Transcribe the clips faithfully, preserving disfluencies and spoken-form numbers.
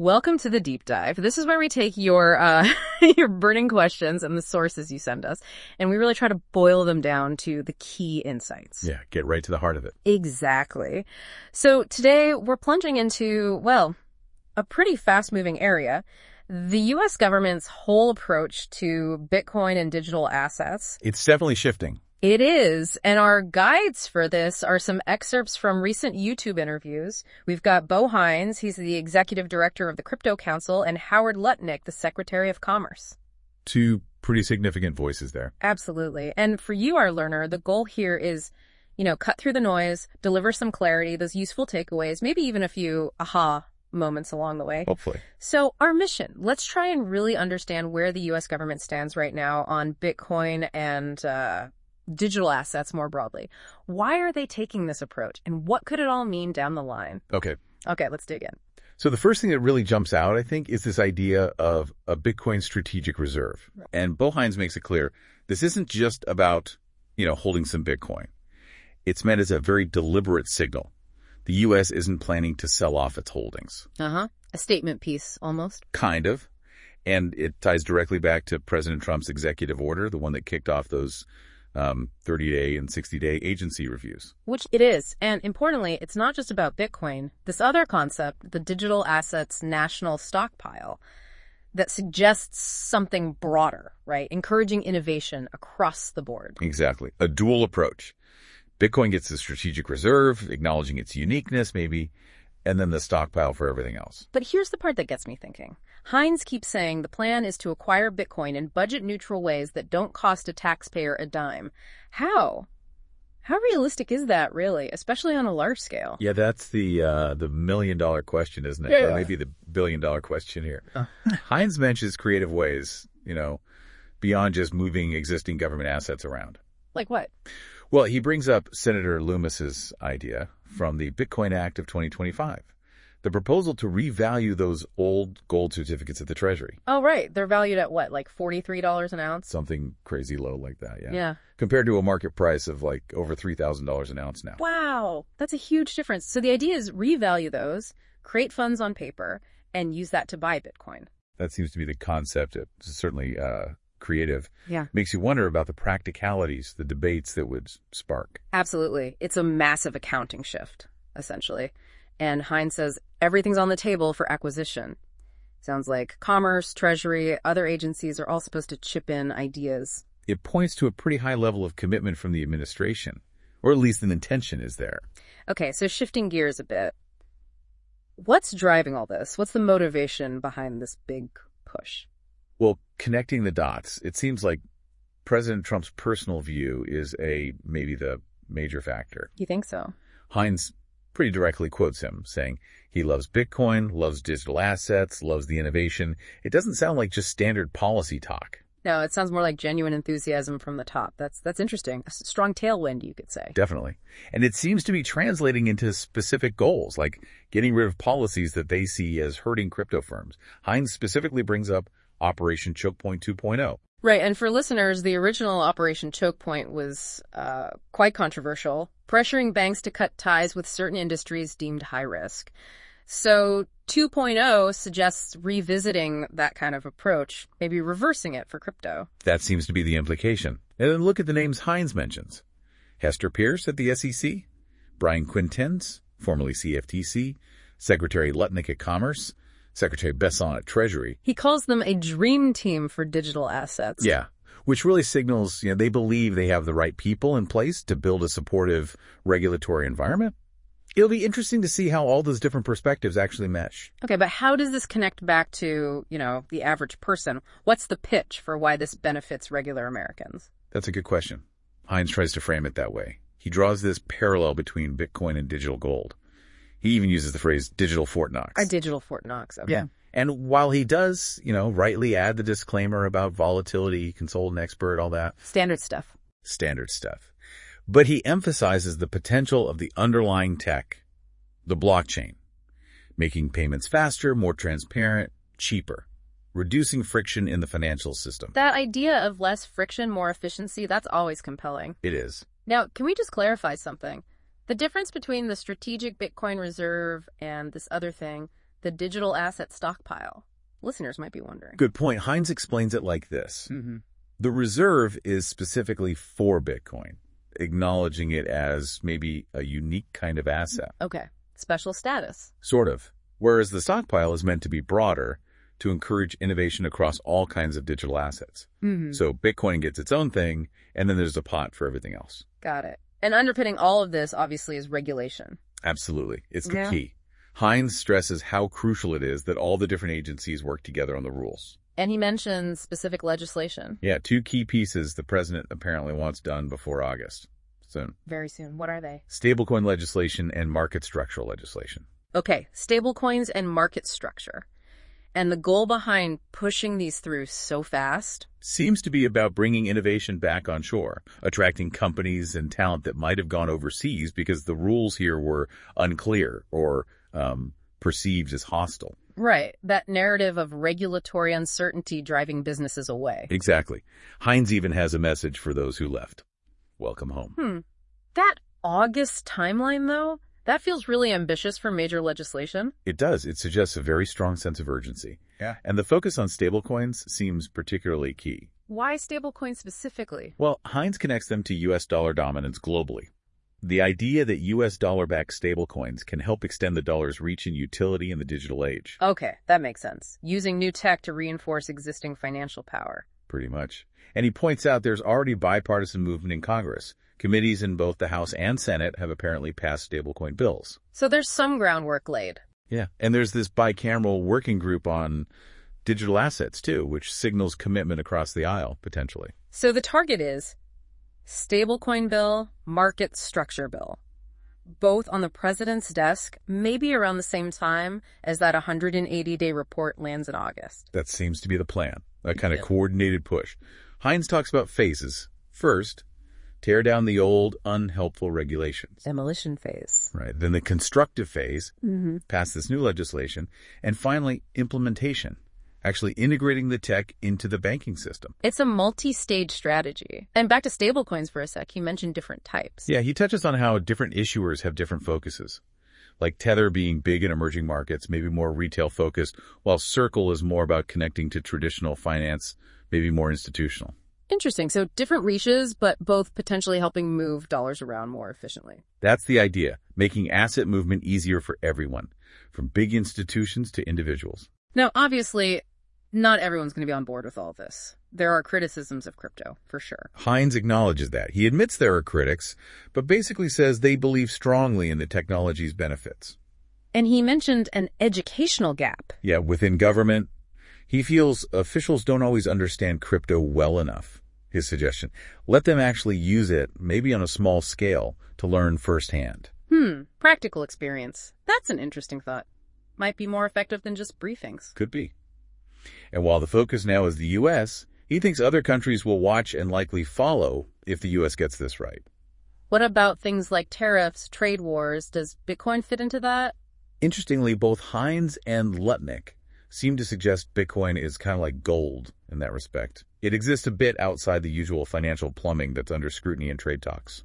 Welcome to the Deep Dive. This is where we take your uh, your burning questions and the sources you send us, and we really try to boil them down to the key insights. Yeah, get right to the heart of it. Exactly. So today we're plunging into, well, a pretty fast-moving area. The U S government's whole approach to Bitcoin and digital assets. It's definitely shifting. It is. And our guides for this are some excerpts from recent YouTube interviews. We've got Bo Hines, he's the executive director of the Crypto Council, and Howard Lutnick, the Secretary of Commerce. Two pretty significant voices there. Absolutely. And for you, our learner, the goal here is, you know, cut through the noise, deliver some clarity, those useful takeaways, maybe even a few aha moments along the way. Hopefully. So our mission, let's try and really understand where the U S government stands right now on Bitcoin and uh, digital assets more broadly. Why are they taking this approach, and what could it all mean down the line? Okay. Okay, let's dig in. So the first thing that really jumps out, I think, is this idea of a Bitcoin strategic reserve. Right. And Bo Hines makes it clear, this isn't just about, you know, holding some Bitcoin. It's meant as a very deliberate signal. The U S isn't planning to sell off its holdings. Uh-huh. A statement piece, almost. Kind of. And it ties directly back to President Trump's executive order, the one that kicked off those um, thirty-day and sixty-day agency reviews. Which it is. And importantly, it's not just about Bitcoin. This other concept, the digital assets national stockpile, that suggests something broader, right? Encouraging innovation across the board. Exactly. A dual approach. Bitcoin gets the strategic reserve, acknowledging its uniqueness, maybe, and then the stockpile for everything else. But here's the part that gets me thinking. Hines keeps saying the plan is to acquire Bitcoin in budget-neutral ways that don't cost a taxpayer a dime. How? How realistic is that, really, especially on a large scale? Yeah, that's the uh, the million-dollar question, isn't it? Yeah. Or maybe the billion-dollar question here. Uh. Hines mentions creative ways, you know, beyond just moving existing government assets around. Like what? Well, he brings up Senator Loomis's idea from the Bitcoin Act of twenty twenty-five, the proposal to revalue those old gold certificates at the Treasury. Oh, right. They're valued at what, like forty-three dollars an ounce? Something crazy low like that, yeah. Yeah. Compared to a market price of like over three thousand dollars an ounce now. Wow. That's a huge difference. So the idea is revalue those, create funds on paper, and use that to buy Bitcoin. That seems to be the concept. It's certainly uh, creative. Yeah. Makes you wonder about the practicalities, the debates that would spark. Absolutely. It's a massive accounting shift, essentially. And Hines says everything's on the table for acquisition. Sounds like Commerce, Treasury, other agencies are all supposed to chip in ideas. It points to a pretty high level of commitment from the administration, or at least an intention is there. Okay, so shifting gears a bit. What's driving all this? What's the motivation behind this big push? Well, connecting the dots, it seems like President Trump's personal view is a maybe the major factor. You think so? Hines pretty directly quotes him, saying he loves Bitcoin, loves digital assets, loves the innovation. It doesn't sound like just standard policy talk. No, it sounds more like genuine enthusiasm from the top. That's that's interesting. A strong tailwind, you could say. Definitely. And it seems to be translating into specific goals, like getting rid of policies that they see as hurting crypto firms. Hines specifically brings up Operation Choke Point two point oh. Right, and for listeners, the original Operation Choke Point was uh, quite controversial, pressuring banks to cut ties with certain industries deemed high risk. So two point oh suggests revisiting that kind of approach, maybe reversing it for crypto. That seems to be the implication. And then look at the names Hines mentions. Hester Peirce at the S E C, Brian Quintenz, formerly C F T C, Secretary Lutnick at Commerce, Secretary Besson at Treasury. He calls them a dream team for digital assets. Yeah, which really signals, you know, they believe they have the right people in place to build a supportive regulatory environment. It'll be interesting to see how all those different perspectives actually mesh. Okay, but how does this connect back to, you know, the average person? What's the pitch for why this benefits regular Americans? That's a good question. Hines tries to frame it that way. He draws this parallel between Bitcoin and digital gold. He even uses the phrase digital Fort Knox. A digital Fort Knox, okay. Yeah. And while he does, you know, rightly add the disclaimer about volatility, consult an expert, all that. Standard stuff. Standard stuff. But he emphasizes the potential of the underlying tech, the blockchain, making payments faster, more transparent, cheaper, reducing friction in the financial system. That idea of less friction, more efficiency, that's always compelling. It is. Now, can we just clarify something? The difference between the strategic Bitcoin reserve and this other thing, the digital asset stockpile? Listeners might be wondering. Good point. Hines explains it like this. Mm-hmm. The reserve is specifically for Bitcoin, acknowledging it as maybe a unique kind of asset. Okay. Special status. Sort of. Whereas the stockpile is meant to be broader to encourage innovation across all kinds of digital assets. Mm-hmm. So Bitcoin gets its own thing, and then there's a pot for everything else. Got it. And underpinning all of this, obviously, is regulation. Absolutely. It's the Yeah. key. Hines stresses how crucial it is that all the different agencies work together on the rules. And he mentions specific legislation. Yeah, two key pieces the president apparently wants done before August. Soon. Very soon. What are they? Stablecoin legislation and market structural legislation. Okay, stablecoins and market structure. And the goal behind pushing these through so fast? Seems to be about bringing innovation back on shore, attracting companies and talent that might have gone overseas because the rules here were unclear or um, perceived as hostile. Right, that narrative of regulatory uncertainty driving businesses away. Exactly. Hines even has a message for those who left. Welcome home. Hmm. That August timeline, though, that feels really ambitious for major legislation. It does. It suggests a very strong sense of urgency. Yeah. And the focus on stablecoins seems particularly key. Why stablecoins specifically? Well, Hines connects them to U S dollar dominance globally. The idea that U S dollar-backed stablecoins can help extend the dollar's reach and utility in the digital age. Okay, that makes sense. Using new tech to reinforce existing financial power. Pretty much. And he points out there's already bipartisan movement in Congress. Committees in both the House and Senate have apparently passed stablecoin bills. So there's some groundwork laid. Yeah. And there's this bicameral working group on digital assets, too, which signals commitment across the aisle, potentially. So the target is stablecoin bill, market structure bill. Both on the president's desk, maybe around the same time as that one hundred eighty day report lands in August. That seems to be the plan, a kind of Yeah. coordinated push. Hines talks about phases. First, tear down the old, unhelpful regulations. Demolition phase. Right. Then the constructive phase, Mm-hmm. pass this new legislation. And finally, implementation, actually integrating the tech into the banking system. It's a multi-stage strategy. And back to stablecoins for a sec, he mentioned different types. Yeah, he touches on how different issuers have different focuses. Like Tether being big in emerging markets, maybe more retail focused, while Circle is more about connecting to traditional finance, maybe more institutional. Interesting. So different reaches, but both potentially helping move dollars around more efficiently. That's the idea, making asset movement easier for everyone, from big institutions to individuals. Now, obviously, not everyone's going to be on board with all this. There are criticisms of crypto, for sure. Hines acknowledges that. He admits there are critics, but basically says they believe strongly in the technology's benefits. And he mentioned an educational gap. Yeah, within government, he feels officials don't always understand crypto well enough. His suggestion, let them actually use it, maybe on a small scale, to learn firsthand. Hmm, practical experience. That's an interesting thought. Might be more effective than just briefings. Could be. And while the focus now is the U S, he thinks other countries will watch and likely follow if the U S gets this right. What about things like tariffs, trade wars? Does Bitcoin fit into that? Interestingly, both Hines and Lutnick seem to suggest Bitcoin is kind of like gold in that respect. It exists a bit outside the usual financial plumbing that's under scrutiny in trade talks.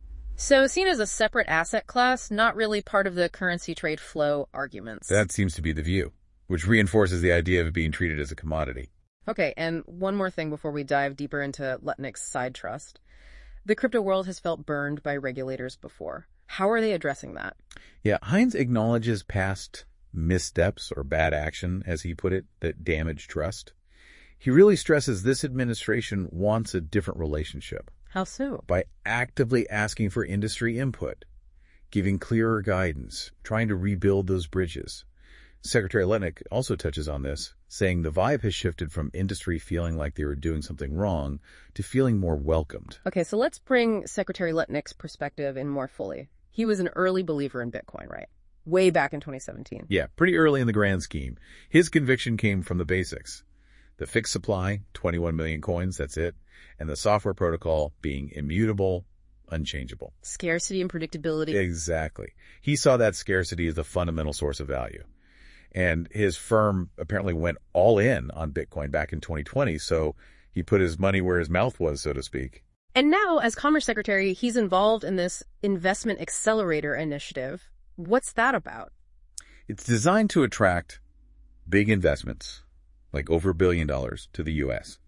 So seen as a separate asset class, not really part of the currency trade flow arguments. That seems to be the view, which reinforces the idea of it being treated as a commodity. Okay, and one more thing before we dive deeper into Lutnick's side trust. The crypto world has felt burned by regulators before. How are they addressing that? Yeah, Hines acknowledges past missteps or bad action, as he put it, that damage trust. He really stresses this administration wants a different relationship How so? by actively asking for industry input, giving clearer guidance, trying to rebuild those bridges. Secretary Lutnick also touches on this, saying the vibe has shifted from industry feeling like they were doing something wrong to feeling more welcomed. Okay, so let's bring Secretary Lutnick's perspective in more fully. He was an early believer in Bitcoin, right? Way back in twenty seventeen. Yeah, pretty early in the grand scheme. His conviction came from the basics. The fixed supply, twenty-one million coins, that's it, and the software protocol being immutable, unchangeable. Scarcity and predictability. Exactly. He saw that scarcity as a fundamental source of value. And his firm apparently went all in on Bitcoin back in twenty twenty, so he put his money where his mouth was, so to speak. And now, as Commerce Secretary, he's involved in this investment accelerator initiative. What's that about? It's designed to attract big investments, like over a billion dollars, to the U S.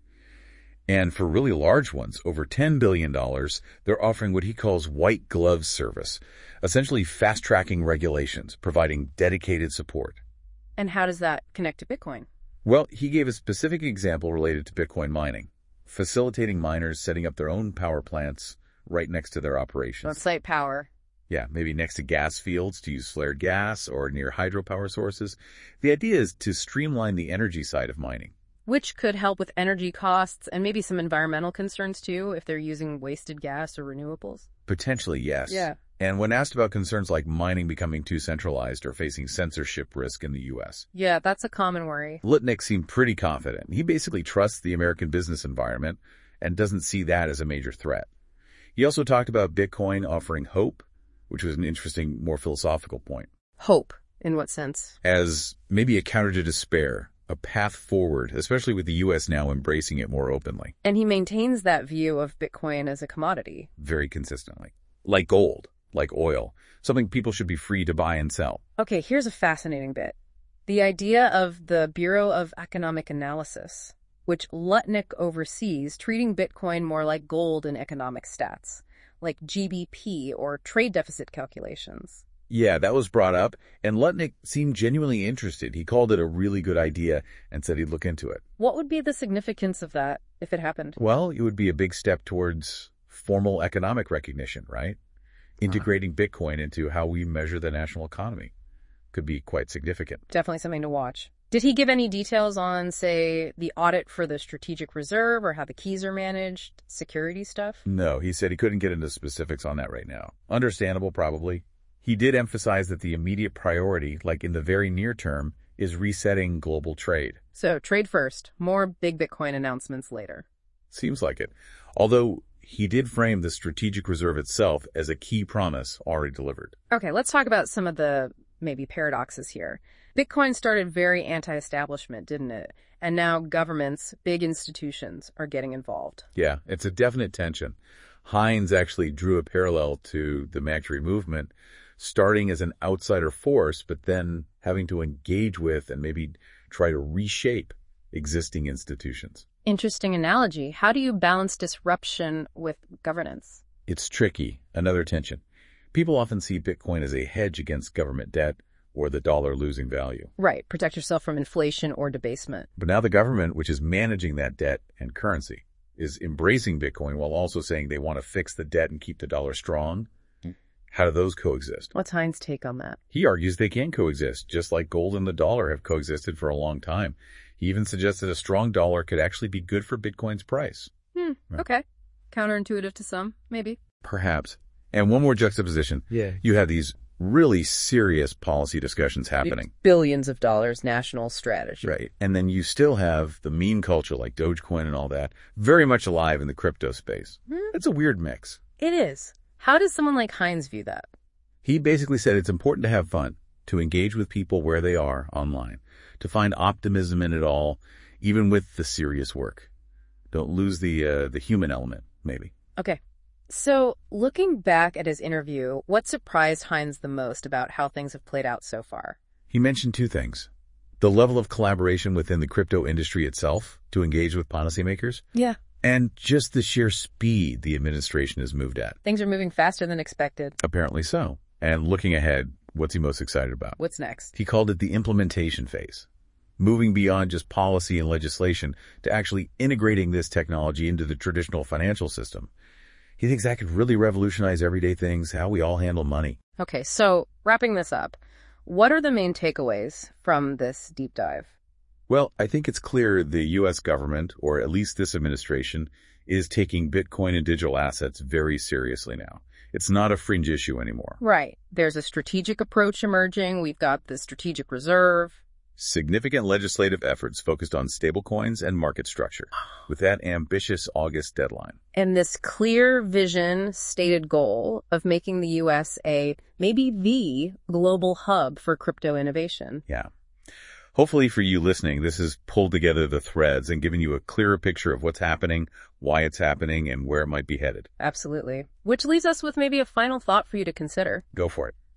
And for really large ones, over ten billion dollars, they're offering what he calls white glove service, essentially fast-tracking regulations, providing dedicated support. And how does that connect to Bitcoin? Well, he gave a specific example related to Bitcoin mining, facilitating miners setting up their own power plants right next to their operations. On-site power. Yeah, maybe next to gas fields to use flared gas or near hydropower sources. The idea is to streamline the energy side of mining. Which could help with energy costs and maybe some environmental concerns too, if they're using wasted gas or renewables? Potentially, yes. Yeah. And when asked about concerns like mining becoming too centralized or facing censorship risk in the U S, Yeah, that's a common worry. Lutnick seemed pretty confident. He basically trusts the American business environment and doesn't see that as a major threat. He also talked about Bitcoin offering hope, which was an interesting, more philosophical point. Hope? In what sense? As maybe a counter to despair, a path forward, especially with the U S now embracing it more openly. And he maintains that view of Bitcoin as a commodity. Very consistently. Like gold, like oil, something people should be free to buy and sell. Okay, here's a fascinating bit. The idea of the Bureau of Economic Analysis, which Lutnick oversees, treating Bitcoin more like gold in economic stats, like G B P or trade deficit calculations. Yeah, that was brought up, and Lutnick seemed genuinely interested. He called it a really good idea and said he'd look into it. What would be the significance of that if it happened? Well, it would be a big step towards formal economic recognition, right? Integrating uh-huh. Bitcoin into how we measure the national economy could be quite significant. Definitely something to watch. Did he give any details on, say, the audit for the strategic reserve or how the keys are managed, security stuff? No, he said he couldn't get into specifics on that right now. Understandable, probably. He did emphasize that the immediate priority, like in the very near term, is resetting global trade. So trade first, more big Bitcoin announcements later. Seems like it. Although he did frame the strategic reserve itself as a key promise already delivered. Okay, let's talk about some of the maybe paradoxes here. Bitcoin started very anti-establishment, didn't it? And now governments, big institutions, are getting involved. Yeah, it's a definite tension. Hines actually drew a parallel to the Macri movement, starting as an outsider force, but then having to engage with and maybe try to reshape existing institutions. Interesting analogy. How do you balance disruption with governance? It's tricky. Another tension. People often see Bitcoin as a hedge against government debt or the dollar losing value. Right. Protect yourself from inflation or debasement. But now the government, which is managing that debt and currency, is embracing Bitcoin while also saying they want to fix the debt and keep the dollar strong. How do those coexist? What's Hines' take on that? He argues they can coexist, just like gold and the dollar have coexisted for a long time. He even suggests that a strong dollar could actually be good for Bitcoin's price. Hmm, right. Okay. Counterintuitive to some, maybe. Perhaps. And one more juxtaposition. Yeah. You have these really serious policy discussions happening. Billions of dollars national strategy. Right. And then you still have the meme culture like Dogecoin and all that very much alive in the crypto space. Hmm. It's a weird mix. It is. How does someone like Hines view that? He basically said it's important to have fun, to engage with people where they are online, to find optimism in it all, even with the serious work. Don't lose the uh, the human element, maybe. Okay. So, looking back at his interview, what surprised Hines the most about how things have played out so far? He mentioned two things. The level of collaboration within the crypto industry itself to engage with policymakers. Yeah. And just the sheer speed the administration has moved at. Things are moving faster than expected. Apparently so. And looking ahead, what's he most excited about? What's next? He called it the implementation phase. Moving beyond just policy and legislation to actually integrating this technology into the traditional financial system. He thinks that could really revolutionize everyday things, how we all handle money. Okay, so wrapping this up, what are the main takeaways from this deep dive? Well, I think it's clear the U S government, or at least this administration, is taking Bitcoin and digital assets very seriously now. It's not a fringe issue anymore. Right. There's a strategic approach emerging. We've got the strategic reserve. Significant legislative efforts focused on stablecoins and market structure, with that ambitious August deadline. And this clear vision, stated goal of making the U S a, maybe the, global hub for crypto innovation. Yeah. Hopefully for you listening, this has pulled together the threads and given you a clearer picture of what's happening, why it's happening, and where it might be headed. Absolutely. Which leaves us with maybe a final thought for you to consider. Go for it.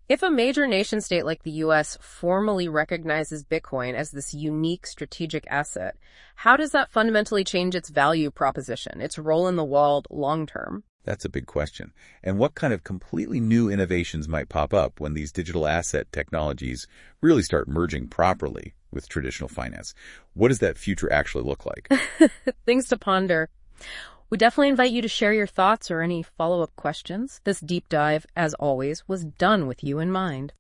If a major nation state like the U S formally recognizes Bitcoin as this unique strategic asset, how does that fundamentally change its value proposition, its role in the world long term? That's a big question. And what kind of completely new innovations might pop up when these digital asset technologies really start merging properly with traditional finance? What does that future actually look like? Things to ponder. We definitely invite you to share your thoughts or any follow-up questions. This deep dive, as always, was done with you in mind.